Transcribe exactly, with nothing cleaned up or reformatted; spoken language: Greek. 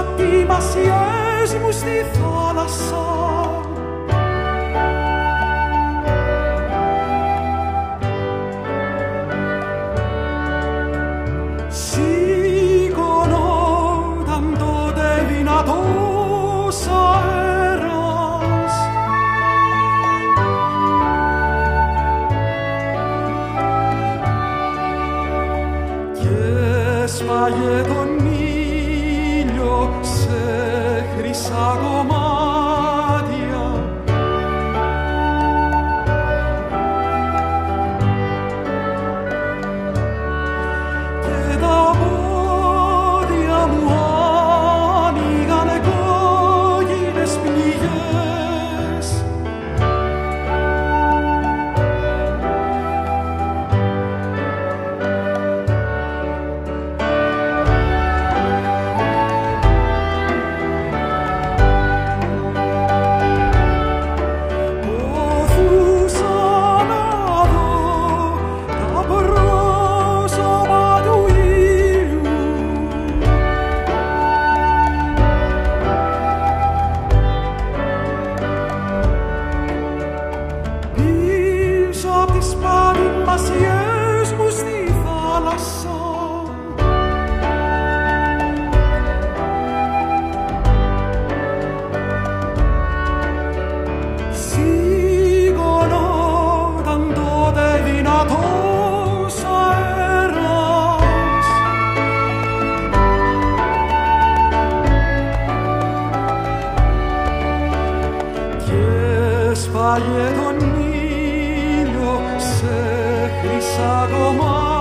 ατιμασιές μου στη θάλασσα. Σηκωνόταν τότε δυνατός αέρας και έσπαγε τον ήλιο σε χρυσά κομμάτια και τα πόδια μου άνοιγανε κόκκινες πληγές ποθούσα να δω τα πρόσωπα του ήλιου πίσω απ' τις πατημασιές μου στη θάλασσα. Σηκωνόταν τότε δυνατός αέρας και έσπαγε τον ήλιο σε χρυσά κομμάτια